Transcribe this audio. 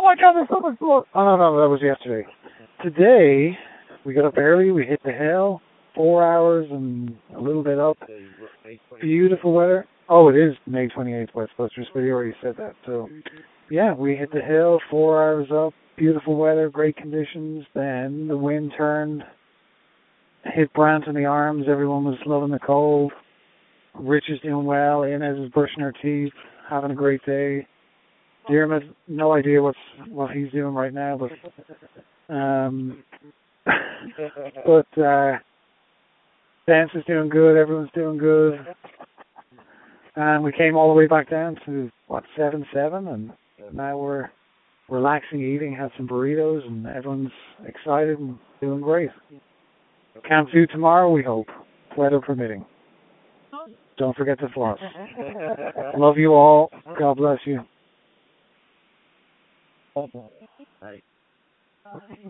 my God, there's so much more. Oh, no, that was yesterday. Today, we got up early, we hit the hill, 4 hours and a little bit up. Beautiful weather. Oh, it is May 28th, Westbusters, but you already said that. So, yeah, we hit the hill, 4 hours up, beautiful weather, great conditions. Then the wind turned, hit Brant in the arms, everyone was loving the cold. Rich is doing well, Inez is brushing her teeth, having a great day. Dermot, no idea what he's doing right now, but Dance is doing good, everyone's doing good. And we came all the way back down to, 7-7, and now we're relaxing, eating, had some burritos, and everyone's excited and doing great. Camp View tomorrow, we hope, weather permitting. Don't forget to floss. Love you all. God bless you.